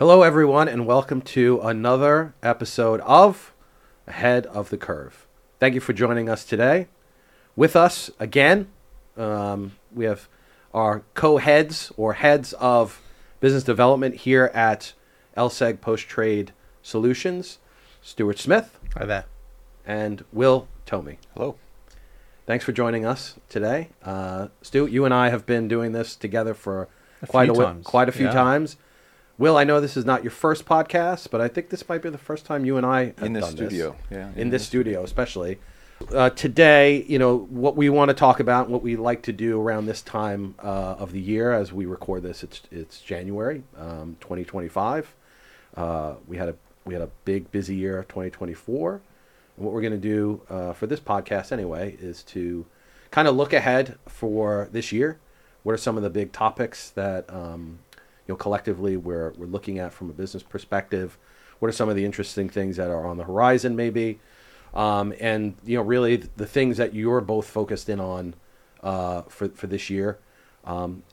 Hello, everyone, and welcome to another episode of Ahead of the Curve. Thank you for joining us today. With us again, we have our co-heads or heads of business development here at LSEG Post Trade Solutions, Stuart Smith. Hi there. And Will Tomey. Hello. Thanks for joining us today. Stu, you and I have been doing this together for quite a few times. Will, I know this is not your first podcast, but I think this might be the first time you and I have in this done studio. This. Yeah, in this studio, especially. Today, what we want to talk about, and what we like to do around this time of the year as we record this, it's January 2025. We had a big, busy year of 2024. And what we're going to do for this podcast anyway is to kind of look ahead for this year. What are some of the big topics that collectively we're looking at from a business perspective? What are some of the interesting things that are on the horizon have and really the things that you're both focused in on for this year, we'll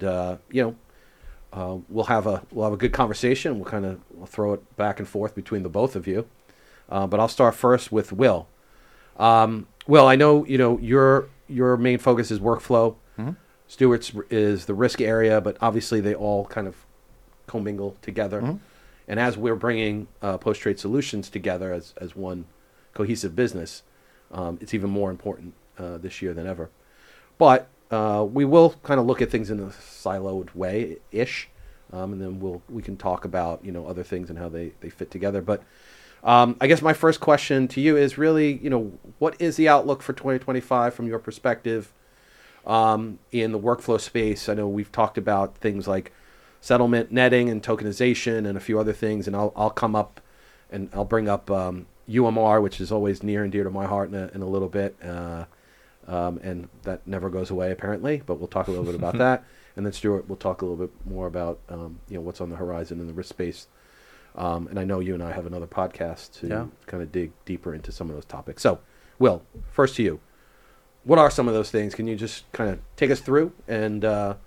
have a good conversation. We'll throw it back and forth between the both of you, but I'll start first with Will. Will, I know your main focus is workflow. Mm-hmm. Stuart's is the risk area, but obviously they all kind of commingle together. Mm-hmm. And as we're bringing Post Trade Solutions together as one cohesive business, it's even more important this year than ever. But we will kind of look at things in a siloed way-ish, and then we can talk about other things and how they fit together. But I guess my first question to you is really, what is the outlook for 2025 from your perspective? In the workflow space? I know we've talked about things like settlement netting and tokenization and a few other things, and I'll come up and I'll bring up UMR, which is always near and dear to my heart in a little bit, and that never goes away apparently, but we'll talk a little bit about that. And then Stuart will talk a little bit more about what's on the horizon in the risk space. And I know you and I have another podcast to kind of dig deeper into some of those topics. So, Will, first to you. What are some of those things? Can you just kind of take us through? And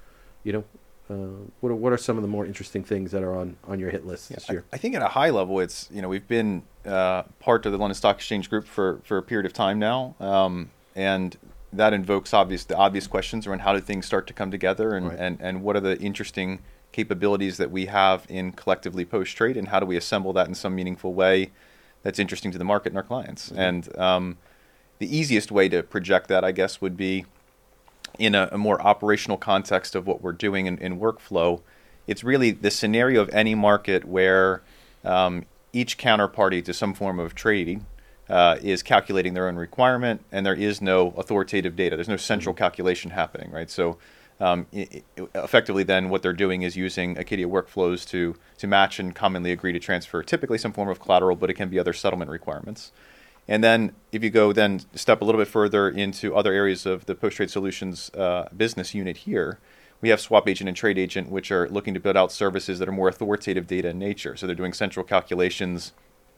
what are some of the more interesting things that are on your hit list this year? I think at a high level, it's we've been part of the London Stock Exchange Group for a period of time now, and that invokes the obvious questions around how do things start to come together, and, right. and what are the interesting capabilities that we have in collectively post trade, and how do we assemble that in some meaningful way that's interesting to the market and our clients. Mm-hmm. And the easiest way to project that, I guess, would be in a more operational context of what we're doing in workflow. It's really the scenario of any market where each counterparty to some form of trading is calculating their own requirement, and there is no authoritative data. There's no central calculation happening, right? So effectively then what they're doing is using Acadia workflows to match and commonly agree to transfer typically some form of collateral, but it can be other settlement requirements. And then if you go then step a little bit further into other areas of the Post Trade Solutions business unit here, we have Swap Agent and Trade Agent, which are looking to build out services that are more authoritative data in nature. So they're doing central calculations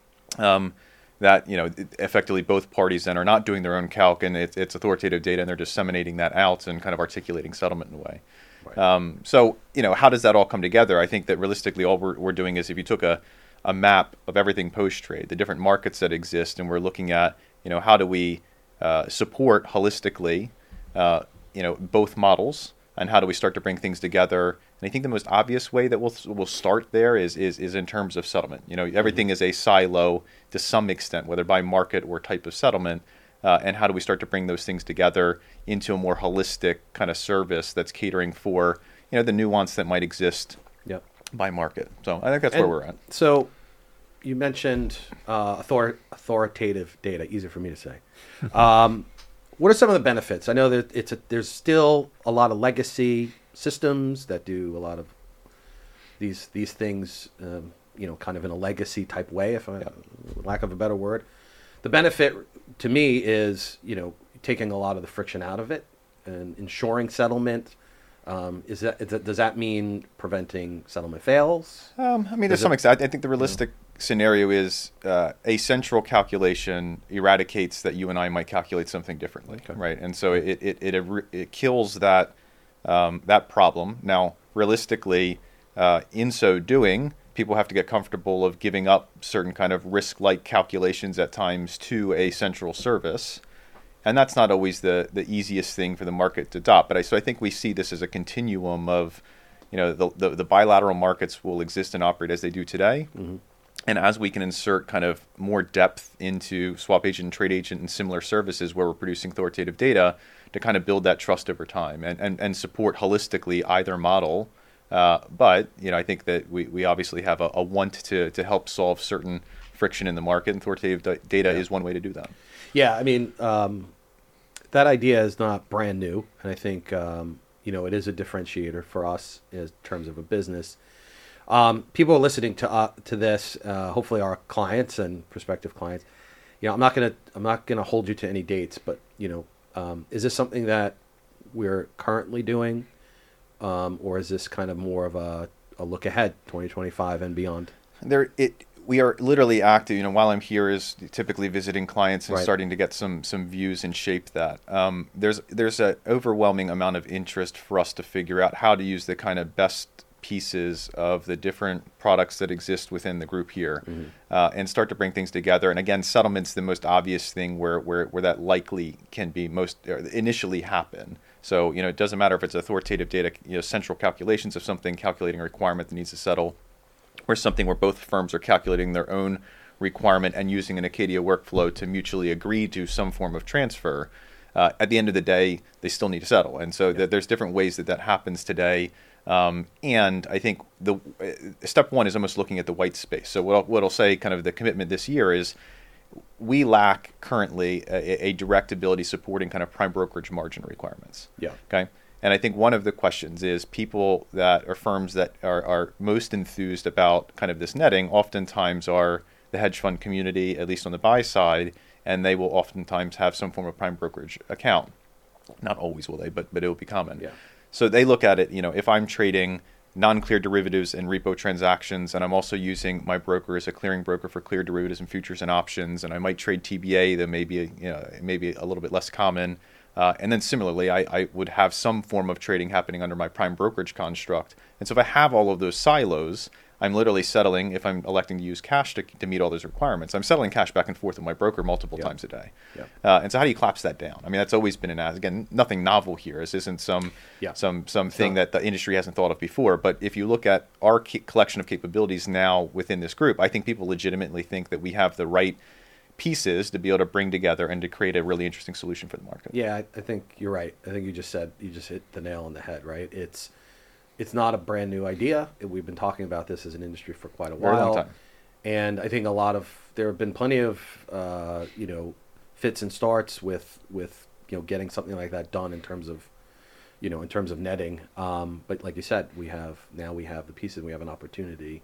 that, effectively both parties then are not doing their own calc, and it's authoritative data, and they're disseminating that out and kind of articulating settlement in a way. Right. So, how does that all come together? I think that realistically all we're doing is if you took a map of everything post-trade, the different markets that exist, and we're looking at, how do we support holistically, both models, and how do we start to bring things together? And I think the most obvious way that we'll start there is in terms of settlement. Everything is a silo to some extent, whether by market or type of settlement, and how do we start to bring those things together into a more holistic kind of service that's catering for, the nuance that might exist by market. So I think that's where we're at. So you mentioned authoritative data, easy for me to say. What are some of the benefits? I know that there's still a lot of legacy systems that do a lot of these things, kind of in a legacy type way, lack of a better word. The benefit to me is, taking a lot of the friction out of it and ensuring settlement. Does that mean preventing settlement fails? To some extent, I think the realistic scenario is a central calculation eradicates that you and I might calculate something differently, right? And so it kills that problem. Now, realistically, in so doing, people have to get comfortable of giving up certain kind of risk-like calculations at times to a central service. And that's not always the easiest thing for the market to adopt. But so I think we see this as a continuum of, the bilateral markets will exist and operate as they do today. Mm-hmm. And as we can insert kind of more depth into swap agent and trade agent and similar services where we're producing authoritative data to kind of build that trust over time and support holistically either model. But, I think that we obviously have a want to help solve certain friction in the market, and authoritative data is one way to do that. Yeah, I mean, that idea is not brand new. And I think, it is a differentiator for us in terms of a business. People are listening to this, hopefully our clients and prospective clients. I'm not gonna hold you to any dates, but is this something that we're currently doing, or is this kind of more of a look ahead, 2025 and beyond? We are literally active. While I'm here, is typically visiting clients and Right. starting to get some views and shape that. There's an overwhelming amount of interest for us to figure out how to use the kind of best pieces of the different products that exist within the group here, and start to bring things together. And again, settlement's the most obvious thing where that likely can be most initially happen. So it doesn't matter if it's authoritative data, central calculations of something, calculating a requirement that needs to settle, or something where both firms are calculating their own requirement and using an Acadia workflow to mutually agree to some form of transfer. At the end of the day, they still need to settle. And so there's different ways that happens today. And I think the step one is almost looking at the white space. So what I'll say kind of the commitment this year is we lack currently a direct ability supporting kind of prime brokerage margin requirements. Yeah. Okay. And I think one of the questions is people that are firms that are most enthused about kind of this netting oftentimes are the hedge fund community, at least on the buy side, and they will oftentimes have some form of prime brokerage account. Not always will they, but it will be common. Yeah. So they look at it, if I'm trading non-clear derivatives and repo transactions, and I'm also using my broker as a clearing broker for clear derivatives and futures and options, and I might trade TBA that may be a little bit less common. And then similarly, I would have some form of trading happening under my prime brokerage construct. And so if I have all of those silos, I'm literally settling, if I'm electing to use cash to meet all those requirements, I'm settling cash back and forth with my broker multiple times a day. And so how do you collapse that down? I mean, that's always been again, nothing novel here. This isn't some thing that the industry hasn't thought of before. But if you look at our collection of capabilities now within this group, I think people legitimately think that we have the right pieces to be able to bring together and to create a really interesting solution for the market. Yeah, I think you're right. I think you just hit the nail on the head, right? It's not a brand new idea. We've been talking about this as an industry for quite a while. Very long time. And I think there have been plenty of fits and starts with getting something like that done in terms of netting. But like you said, we have the pieces. We have an opportunity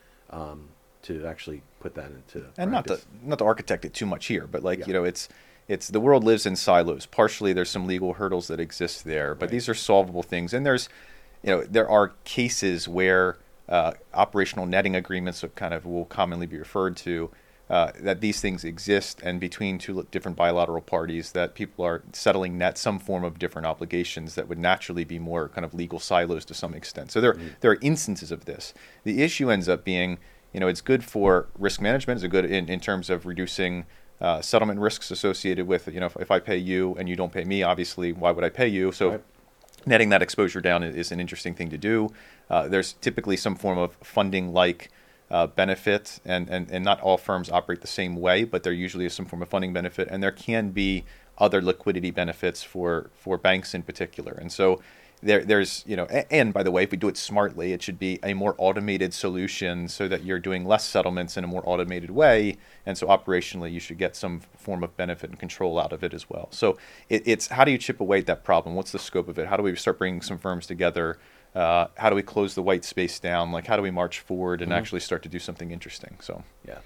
to actually put that into and practice. not to architect it too much here, but it's the world lives in silos. Partially, there's some legal hurdles that exist there, but these are solvable things. And there are cases where operational netting agreements will commonly be referred to, that these things exist, and between two different bilateral parties that people are settling some form of different obligations that would naturally be more kind of legal silos to some extent. So there are instances of this. The issue ends up being, it's good for risk management. It's good in terms of reducing settlement risks associated with, if I pay you and you don't pay me, obviously, why would I pay you? So netting that exposure down is an interesting thing to do. There's typically some form of funding-like benefit, and not all firms operate the same way, but there usually is some form of funding benefit, and there can be other liquidity benefits for banks in particular. And so there's, and by the way, if we do it smartly, it should be a more automated solution so that you're doing less settlements in a more automated way. And so operationally, you should get some form of benefit and control out of it as well. So it's how do you chip away at that problem? What's the scope of it? How do we start bringing some firms together? How do we close the white space down? Like, how do we march forward and actually start to do something interesting? So,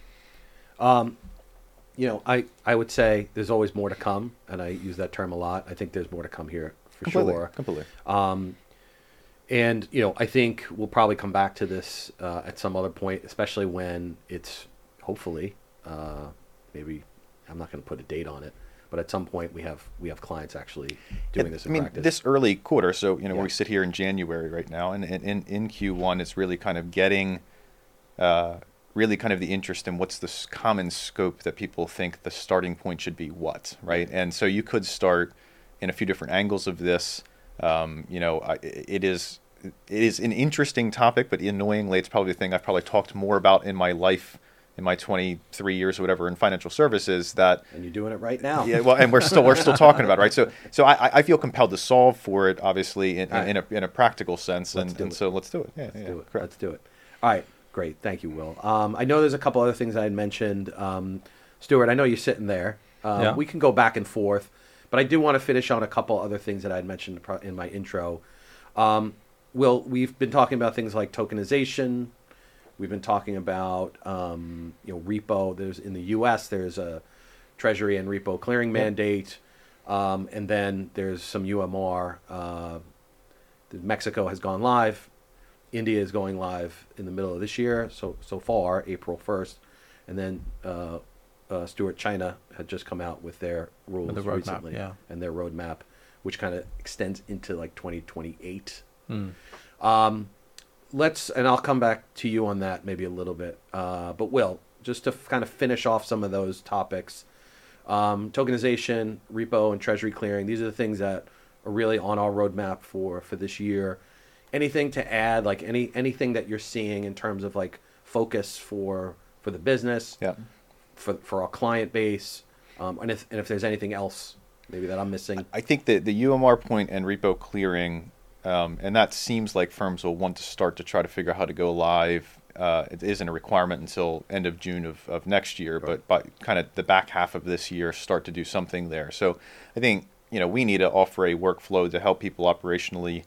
I would say there's always more to come, and I use that term a lot. I think there's more to come here for sure. Completely. And I think we'll probably come back to this at some other point, especially when it's hopefully maybe I'm not going to put a date on it, but at some point we have clients actually doing this in practice. This early quarter, so we sit here in January right now, and in Q1, it's really kind of getting really kind of the interest in what's the common scope that people think the starting point should be what, right? And so you could start in a few different angles of this. It is an interesting topic, but annoyingly, it's probably the thing I've probably talked more about in my life, in my 23 years or whatever in financial services. That and you're doing it right now. Yeah, well, and we're still talking about it, right? So I feel compelled to solve for it, obviously, in a practical sense, so let's do it. Let's do it. All right. Great. Thank you, Will. I know there's a couple other things I had mentioned. Stuart, I know you're sitting there. We can go back and forth, but I do want to finish on a couple other things that I had mentioned in my intro. Will, we've been talking about things like tokenization. We've been talking about repo. There's in the U.S. there's a Treasury and repo clearing mandate, and then there's some UMR. Mexico has gone live. India is going live in the middle of this year, so far, April 1st. And then Stuart, China had just come out with their rules recently, and their roadmap, which kind of extends into like 2028. And I'll come back to you on that maybe a little bit. But Will, just to kind of finish off some of those topics, tokenization, repo, and treasury clearing, these are the things that are really on our roadmap for this year. Anything to add, like anything that you're seeing in terms of like focus for the business, for our client base, and if there's anything else maybe that I'm missing. I think that the UMR point and repo clearing, and that seems like firms will want to start to try to figure out how to go live. It isn't a requirement until end of June of next year, but by kind of the back half of this year, start to do something there. So I think we need to offer a workflow to help people operationally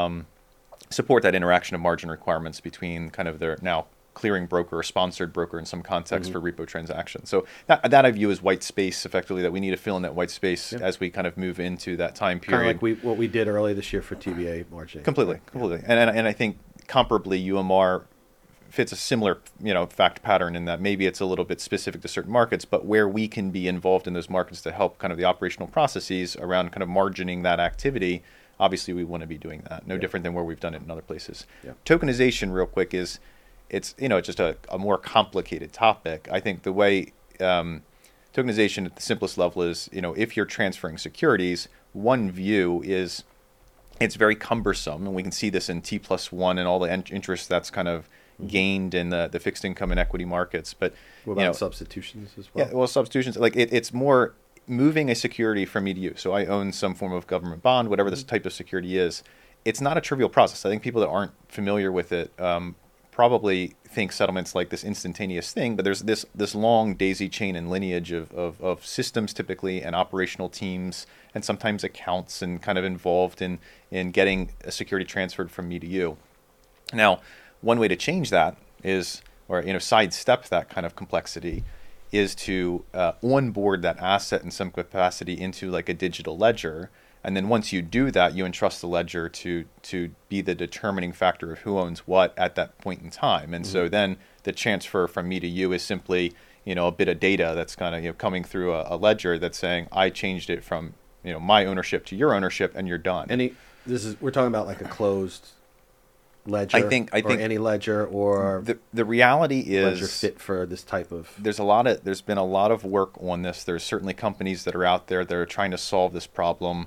support that interaction of margin requirements between kind of their now clearing broker or sponsored broker in some context for repo transactions. So that I view as white space, effectively, that we need to fill in that white space as we kind of move into that time period. Kind of like what we did early this year for TBA margining. Completely. And I think comparably UMR fits a similar fact pattern in that maybe it's a little bit specific to certain markets, but where we can be involved in those markets to help kind of the operational processes around kind of margining that activity. Obviously, we want to be doing that. No different than where we've done it in other places. Yeah. Tokenization, real quick, it's just a more complicated topic. I think the way tokenization at the simplest level is, if you're transferring securities, one view is it's very cumbersome, and we can see this in T+1 and all the interest that's kind of gained in the fixed income and equity markets. But what about substitutions as well? Yeah, well, substitutions, like it's more moving a security from me to you. So I own some form of government bond, whatever this type of security is. It's not a trivial process. I think people that aren't familiar with it probably think settlement's like this instantaneous thing, but there's this long daisy chain and lineage of systems typically and operational teams and sometimes accounts and kind of involved in getting a security transferred from me to you. Now, one way to change that is, or sidestep that kind of complexity, is to onboard that asset in some capacity into like a digital ledger. And then once you do that, you entrust the ledger to be the determining factor of who owns what at that point in time. And so then the transfer from me to you is simply, a bit of data that's kind of coming through a ledger that's saying, I changed it from my ownership to your ownership, and you're done. We're talking about like a closed ledger, I think any ledger, or the reality is ledger fit for this type of. There's been a lot of work on this. There's certainly companies that are out there that are trying to solve this problem.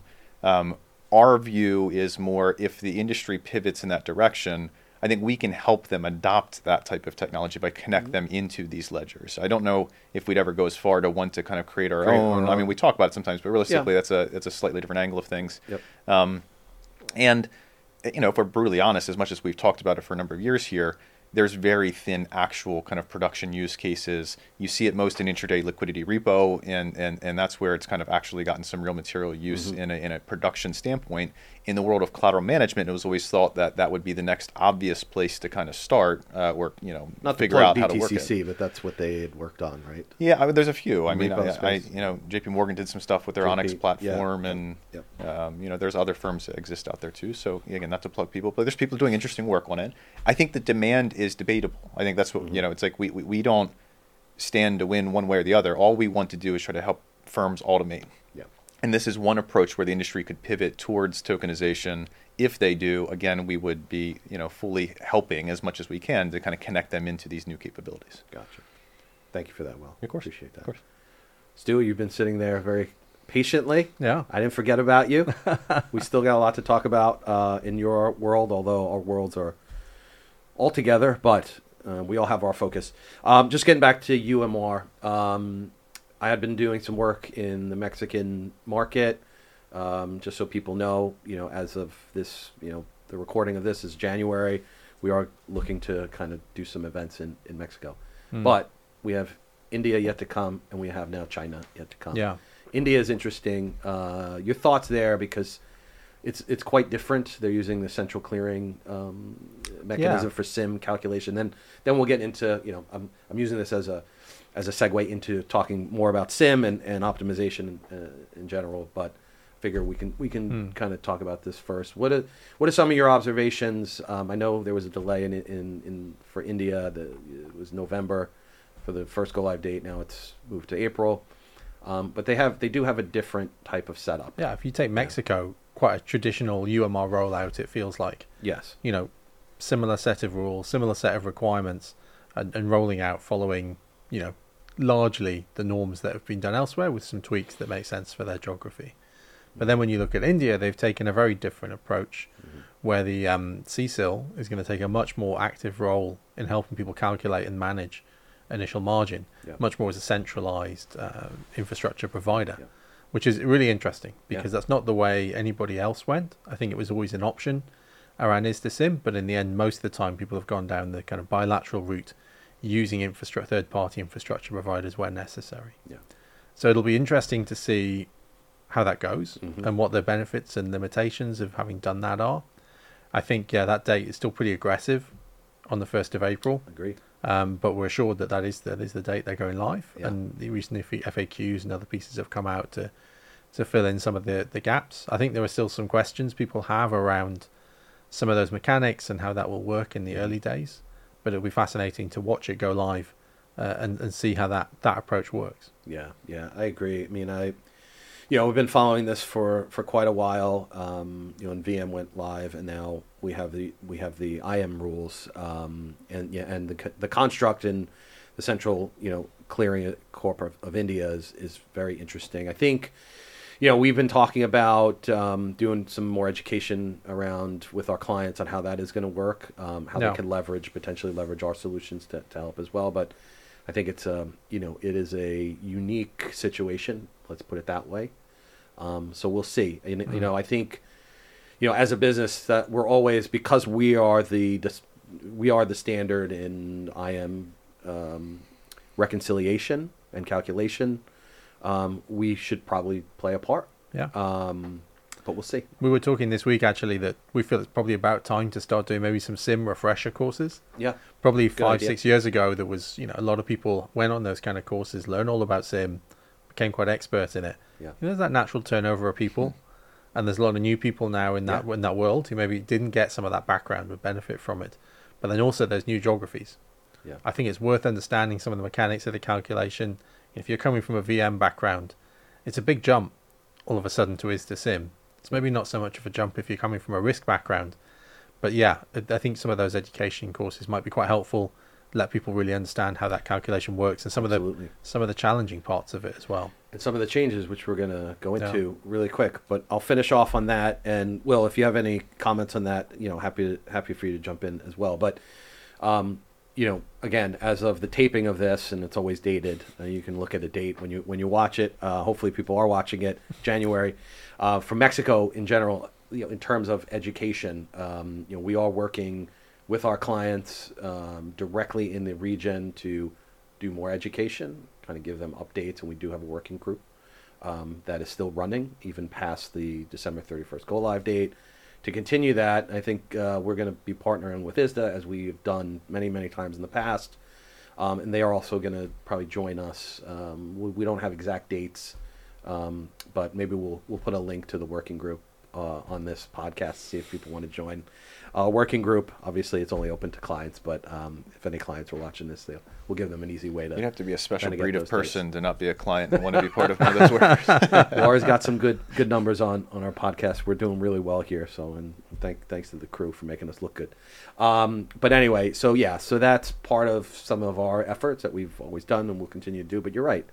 Our view is more, if the industry pivots in that direction, I think we can help them adopt that type of technology by connect them into these ledgers. I don't know if we'd ever go as far to want to kind of create our own. I mean, we talk about it sometimes, but realistically, that's a slightly different angle of things. Yep. And if we're brutally honest, as much as we've talked about it for a number of years here, there's very thin actual kind of production use cases. You see it most in intraday liquidity repo, and that's where it's kind of actually gotten some real material use in a production standpoint. In the world of collateral management, it was always thought that would be the next obvious place to kind of start, or not figure out how to BTCC, work it. But that's what they had worked on, right? Yeah, there's a few. I mean, JP Morgan did some stuff with their Onyx platform, and there's other firms that exist out there too. So again, not to plug people, but there's people doing interesting work on it. I think the demand is debatable. I think that's what it's like. We don't stand to win one way or the other. All we want to do is try to help firms automate. Yeah. And this is one approach where the industry could pivot towards tokenization. If they do, again, we would be, fully helping as much as we can to kind of connect them into these new capabilities. Gotcha. Thank you for that, Will. Of course. Appreciate that. Of course. Stu, you've been sitting there very patiently. Yeah. I didn't forget about you. We still got a lot to talk about in your world, although our worlds are all together, but we all have our focus. Just getting back to UMR, I had been doing some work in the Mexican market, just so people know, as of this, the recording of this is January. We are looking to kind of do some events in Mexico. But we have India yet to come, and we have now China yet to come. Yeah. India is interesting. Your thoughts there, because it's quite different. They're using the central clearing mechanism for SIM calculation. Then we'll get into, I'm using this as a segue into talking more about SIM and optimization in general. But figure we can kind of talk about this first. What are some of your observations? I know there was a delay in for India. It was November for the first go live date. Now it's moved to April. But they do have a different type of setup. Yeah, if you take Mexico, quite a traditional UMR rollout, it feels like. Yes. Similar set of rules, similar set of requirements, and rolling out following, largely the norms that have been done elsewhere with some tweaks that make sense for their geography. But then when you look at India, they've taken a very different approach where the CSIL is going to take a much more active role in helping people calculate and manage initial margin, much more as a centralized infrastructure provider, which is really interesting because that's not the way anybody else went. I think it was always an option around ISDA-SIM, but in the end, most of the time people have gone down the kind of bilateral route using third-party infrastructure providers where necessary. Yeah. So it'll be interesting to see how that goes and what the benefits and limitations of having done that are. I think, that date is still pretty aggressive on the 1st of April. Agreed. But we're assured that is the date they're going live. Yeah. And the recent FAQs and other pieces have come out to fill in some of the gaps. I think there are still some questions people have around some of those mechanics and how that will work in the early days. But it'll be fascinating to watch it go live and see how that approach works. Yeah, I agree. I mean, we've been following this for quite a while. And VM went live, and now we have the IM rules, and the construct in the central clearing corp of India is very interesting. I think we've been talking about doing some more education around with our clients on how that is going to work, how they can potentially leverage our solutions to help as well. But I think it's it is a unique situation. Let's put it that way. So we'll see. And, I think, as a business that we're always, because we are the standard in IM reconciliation and calculation, we should probably play a part. Yeah. But we'll see. We were talking this week, actually, that we feel it's probably about time to start doing maybe some SIM refresher courses. Yeah. Probably 5-6 years ago, there was, a lot of people went on those kind of courses, learned all about SIM, became quite expert in it. Yeah. There's that natural turnover of people, and there's a lot of new people now in that world who maybe didn't get some of that background but benefit from it. But then also there's new geographies. Yeah. I think it's worth understanding some of the mechanics of the calculation. If you're coming from a VM background, it's a big jump all of a sudden to ISDA-SIM. It's maybe not so much of a jump if you're coming from a risk background. But I think some of those education courses might be quite helpful. Let people really understand how that calculation works and some of the challenging parts of it as well. And some of the changes, which we're going to go into really quick. But I'll finish off on that. And Will, if you have any comments on that, happy for you to jump in as well. But again, as of the taping of this, and it's always dated, you can look at a date when you watch it. Hopefully, people are watching it. January, from Mexico in general. In terms of education, we are working with our clients directly in the region to do more education, kind of give them updates, and we do have a working group that is still running even past the December 31st go live date. To continue that, I think we're going to be partnering with ISDA as we've done many, many times in the past, and they are also going to probably join us. We don't have exact dates, but maybe we'll put a link to the working group on this podcast, see if people want to join. Working group, obviously it's only open to clients, but if any clients are watching this, we'll give them an easy way to. You'd have to be a special kinda get breed of those person dates. to not be a client and want to be part of one of those workers. Laura's got some good numbers on our podcast. We're doing really well here, so and thanks to the crew for making us look good. But anyway, so that's part of some of our efforts that we've always done and will continue to do. But you're right.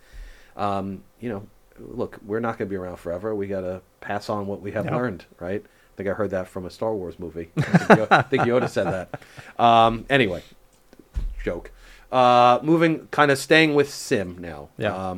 Look, we're not going to be around forever. We got to pass on what we have learned, right? I think I heard that from a Star Wars movie. I think Yoda said that. Anyway, joke. Staying with Sim now. Yeah.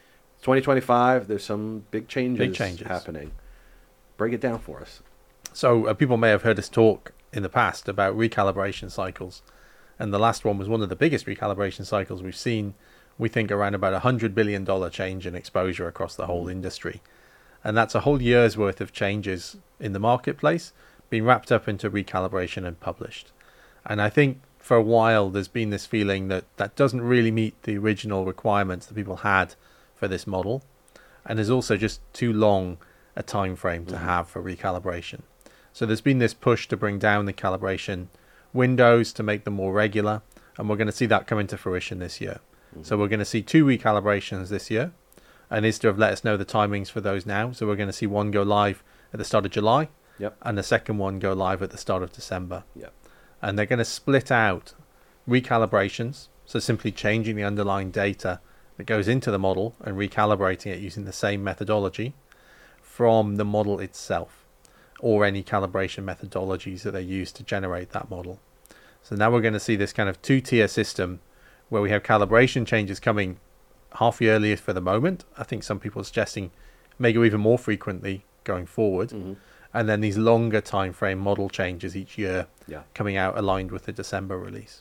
2025, there's some big changes changes happening. Break it down for us. So people may have heard us talk in the past about recalibration cycles. And the last one was one of the biggest recalibration cycles we've seen. We think around about $100 billion change in exposure across the whole industry. And that's a whole year's worth of changes in the marketplace being wrapped up into recalibration and published. And I think for a while there's been this feeling that doesn't really meet the original requirements that people had for this model. And there's also just too long a time frame to have for recalibration. So there's been this push to bring down the calibration windows to make them more regular. And we're going to see that come into fruition this year. So we're going to see 2 recalibrations this year, and ISDA have let us know the timings for those now. So we're going to see one go live at the start of July, and the second one go live at the start of December. And they're going to split out recalibrations, so simply changing the underlying data that goes into the model and recalibrating it using the same methodology, from the model itself, or any calibration methodologies that they use to generate that model. So now we're going to see this kind of 2-tier system where we have calibration changes coming half yearly for the moment. I think some people are suggesting may go even more frequently going forward. And then these longer time frame model changes each year coming out aligned with the December release.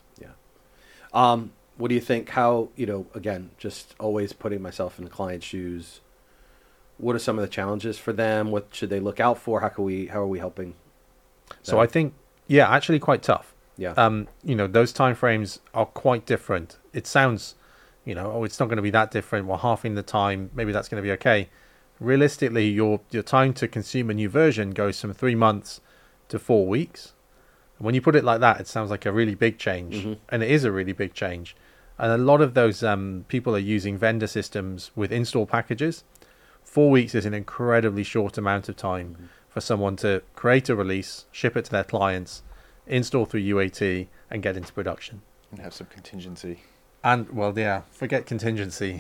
What do you think? How, again, just always putting myself in the client's shoes, what are some of the challenges for them? What should they look out for? How are we helping them? So I think, actually quite tough. Yeah. Those timeframes are quite different. It sounds, it's not going to be that different. Well, halving the time, maybe that's going to be okay. Realistically, your time to consume a new version goes from 3 months to 4 weeks. And when you put it like that, it sounds like a really big change, and it is a really big change. And a lot of those people are using vendor systems with install packages. 4 weeks is an incredibly short amount of time for someone to create a release, ship it to their clients, install through UAT, and get into production. And have some contingency. And, forget contingency.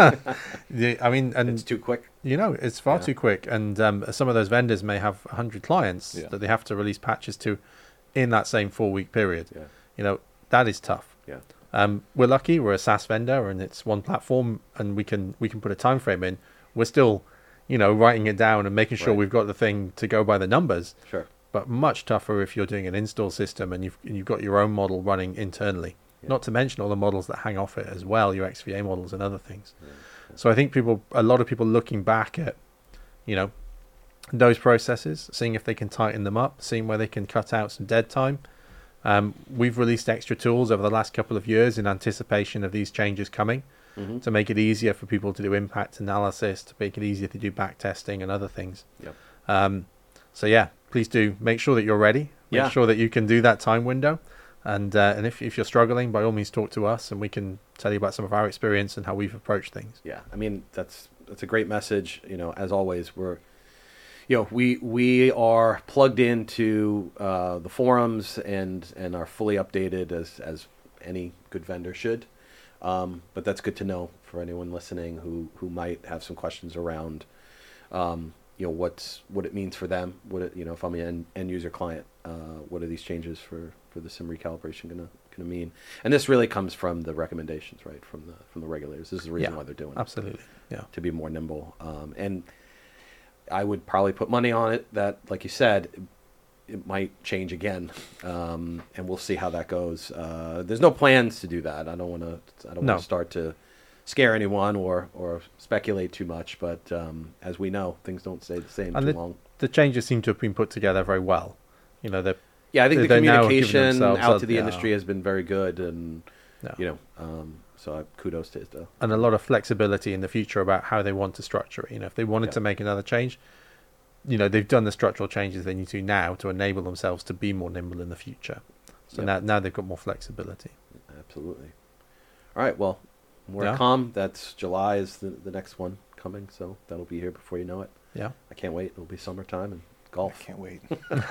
It's too quick. It's far too quick. And some of those vendors may have 100 clients that they have to release patches to in that same 4-week period. That is tough. We're lucky. We're a SaaS vendor, and it's one platform, and we can put a time frame in. We're still, writing it down and making sure we've got the thing to go by the numbers. Sure. But much tougher if you're doing an install system and you've got your own model running internally. Not to mention all the models that hang off it as well, your XVA models and other things. So I think a lot of people looking back at, those processes, seeing if they can tighten them up, seeing where they can cut out some dead time. We've released extra tools over the last couple of years in anticipation of these changes coming, to make it easier for people to do impact analysis, to make it easier to do back testing and other things. Please do make sure that you're ready. Make sure that you can do that time window. And if you're struggling, by all means, talk to us, and we can tell you about some of our experience and how we've approached things. Yeah, I mean, that's a great message. As always, we are plugged into the forums and are fully updated as any good vendor should. But that's good to know for anyone listening who might have some questions around, what it means for them. If I'm an end user client, what are these changes for the SIM recalibration gonna mean? And this really comes from the recommendations, right, from the regulators. This is the reason why they're doing it. Absolutely, to be more nimble. And I would probably put money on it that, like you said, it might change again, and we'll see how that goes. There's no plans to do that. I don't want to start to scare anyone or speculate too much, but as we know, things don't stay the same too long. The changes seem to have been put together very well. I think the communication out to the industry has been very good, and so kudos to ISDA. And a lot of flexibility in the future about how they want to structure it. If they wanted to make another change, they've done the structural changes they need to now to enable themselves to be more nimble in the future. So now they've got more flexibility. Absolutely. All right. Well, more Yeah. calm. That's July is the next one coming, so that'll be here before you know it. Yeah. I can't wait. It'll be summertime and golf. I can't wait.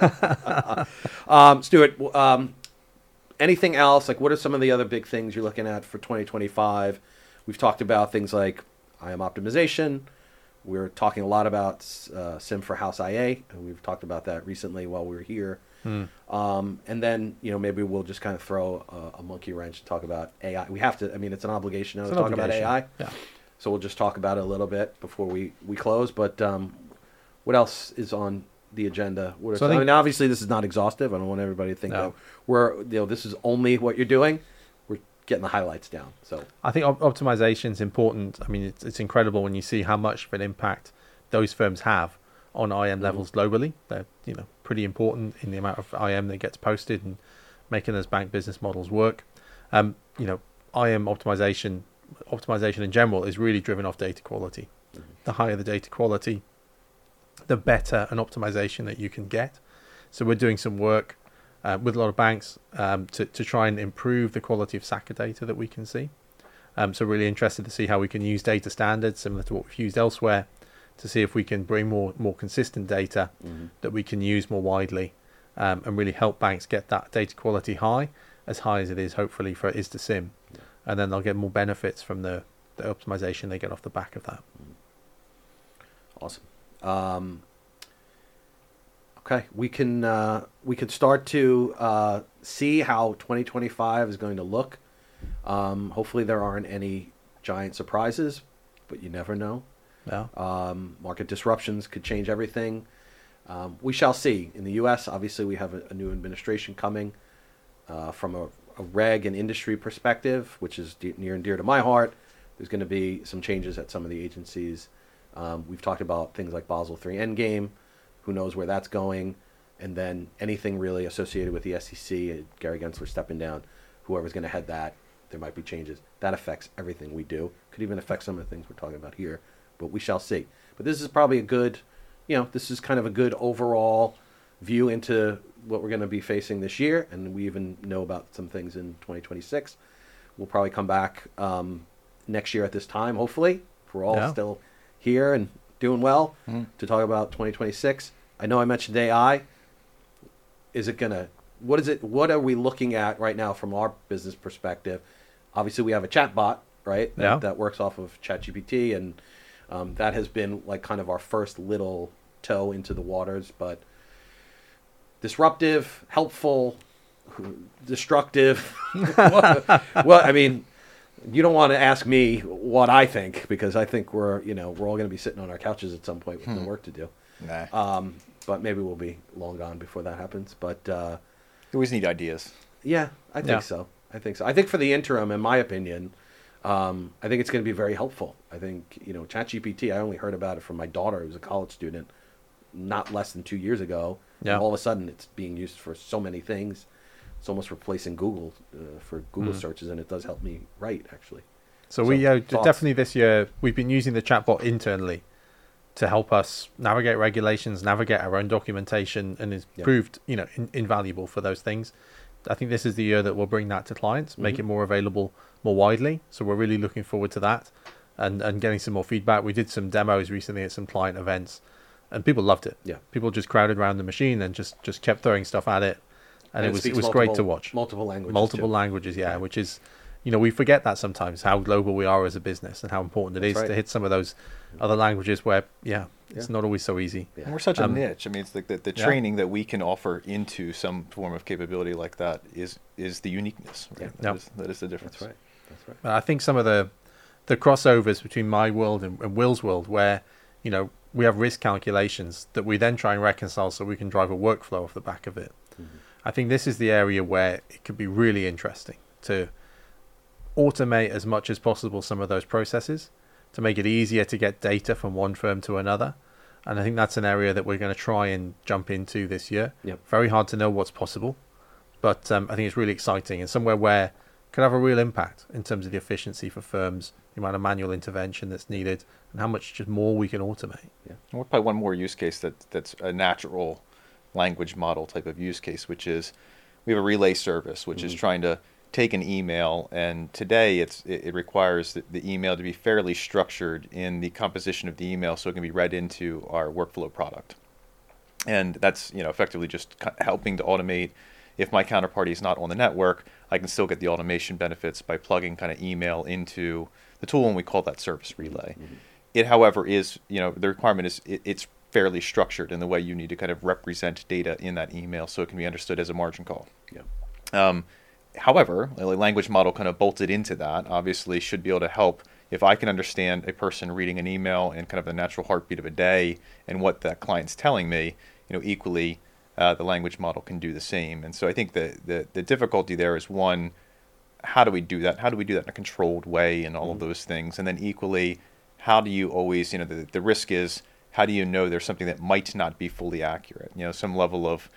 Stuart, anything else? Like, what are some of the other big things you're looking at for 2025? We've talked about things like IAM optimization. We're talking a lot about SIM for House IA, and we've talked about that recently while we were here. And then, maybe we'll just kind of throw a monkey wrench and talk about AI. We have to, it's an obligation now to talk about AI. Yeah. So we'll just talk about it a little bit before we close. But what else is on the agenda? Obviously this is not exhaustive. I don't want everybody to think that this is only what you're doing. We're getting the highlights down. So I think optimization is important. It's incredible when you see how much of an impact those firms have on IM levels globally. They're pretty important in the amount of IM that gets posted and making those bank business models work. IM optimization in general is really driven off data quality. The higher the data quality, the better an optimization that you can get. So we're doing some work with a lot of banks to try and improve the quality of SACA data that we can see. So really interested to see how we can use data standards similar to what we've used elsewhere to see if we can bring more consistent data that we can use more widely and really help banks get that data quality high as it is hopefully for IS2SIM. And then they'll get more benefits from the optimization they get off the back of that. Awesome. Okay, we can start to see how 2025 is going to look. Hopefully there aren't any giant surprises, but you never know. Yeah. Market disruptions could change everything. We shall see. In the U.S., obviously, we have a new administration coming from a reg and industry perspective, which is near and dear to my heart. There's going to be some changes at some of the agencies. We've talked about things like Basel III Endgame. Who knows where that's going? And then anything really associated with the SEC, Gary Gensler stepping down, whoever's going to head that, there might be changes. That affects everything we do. Could even affect some of the things we're talking about here. But we shall see. But this is probably a good, this is kind of a good overall view into what we're going to be facing this year. And we even know about some things in 2026. We'll probably come back next year at this time, hopefully, if we're all still here and doing well, to talk about 2026. I know I mentioned AI. What are we looking at right now from our business perspective? Obviously, we have a chat bot, right? Yeah. That works off of ChatGPT, and that has been like kind of our first little toe into the waters, but disruptive, helpful, destructive. You don't want to ask me what I think, because I think we're all going to be sitting on our couches at some point with no work to do. Nah. But maybe we'll be long gone before that happens. But You always need ideas. yeah, I think so. I think for the interim, in my opinion, I think it's going to be very helpful. I think, ChatGPT, I only heard about it from my daughter, who's a college student, not less than 2 years ago. Yeah. And all of a sudden, it's being used for so many things. It's almost replacing Google for Google searches, and it does help me write, actually. So we definitely this year, we've been using the chatbot internally to help us navigate regulations, navigate our own documentation, and it's proved invaluable for those things. I think this is the year that we'll bring that to clients, make it more available more widely. So we're really looking forward to that and getting some more feedback. We did some demos recently at some client events, and people loved it. Yeah, people just crowded around the machine and just kept throwing stuff at it. And it was great to watch. Multiple languages, yeah, which is, we forget that sometimes, how global we are as a business and how important it is to hit some of those other languages where, it's not always so easy. Yeah. And we're such a niche. It's like the training that we can offer into some form of capability like that is the uniqueness. Right? Yeah. That is the difference. That's right. But I think some of the crossovers between my world and Will's world, where, we have risk calculations that we then try and reconcile so we can drive a workflow off the back of it. I think this is the area where it could be really interesting to automate as much as possible some of those processes to make it easier to get data from one firm to another. And I think that's an area that we're going to try and jump into this year. Yep. Very hard to know what's possible, but I think it's really exciting and somewhere where could have a real impact in terms of the efficiency for firms, the amount of manual intervention that's needed, and how much just more we can automate. And we'll probably one more use case that's a natural language model type of use case, which is we have a relay service, which is trying to take an email, and today it requires the email to be fairly structured in the composition of the email so it can be read into our workflow product. And that's effectively just helping to automate. If my counterparty is not on the network, I can still get the automation benefits by plugging kind of email into the tool, and we call that service relay. It, however, is the requirement is it's fairly structured in the way you need to kind of represent data in that email so it can be understood as a margin call. However, a language model kind of bolted into that obviously should be able to help. If I can understand a person reading an email and kind of the natural heartbeat of a day and what that client's telling me, equally the language model can do the same. And so I think the difficulty there is, one, how do we do that? How do we do that in a controlled way and all of those things? And then equally, how do you always, the risk is, how do you know there's something that might not be fully accurate? Some level of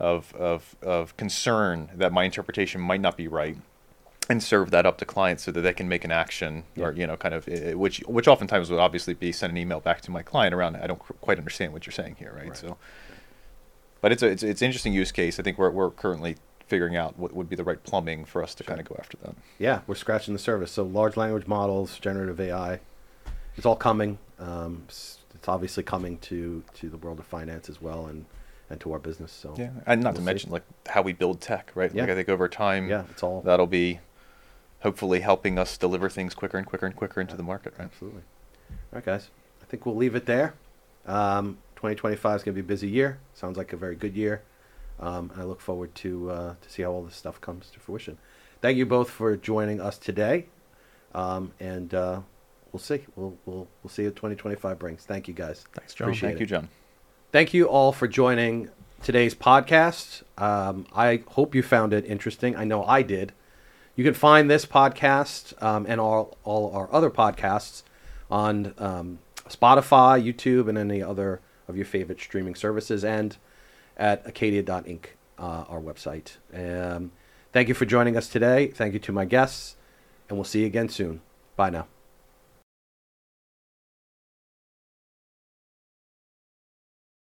concern that my interpretation might not be right, and serve that up to clients so that they can make an action, or kind of which oftentimes would obviously be send an email back to my client around, I don't quite understand what you're saying here, right? So, but it's an interesting use case. I think we're currently figuring out what would be the right plumbing for us to kind of go after that. Yeah, we're scratching the surface. So large language models, generative AI, it's all coming. It's obviously coming to the world of finance as well, and to our business. So and not to mention like how we build tech, right? Like I think over time, it's all that'll be hopefully helping us deliver things quicker and quicker and quicker into the market, right? Absolutely. All right, guys. I think we'll leave it there. 2025 is going to be a busy year. Sounds like a very good year. I look forward to see how all this stuff comes to fruition. Thank you both for joining us today. And we'll see. We'll see what 2025 brings. Thank you, guys. Thanks, John. Appreciate Thank you, John. Thank you all for joining today's podcast. I hope you found it interesting. I know I did. You can find this podcast and all our other podcasts on Spotify, YouTube, and any other of your favorite streaming services, and at acadia.inc, our website. Thank you for joining us today. Thank you to my guests, and we'll see you again soon. Bye now.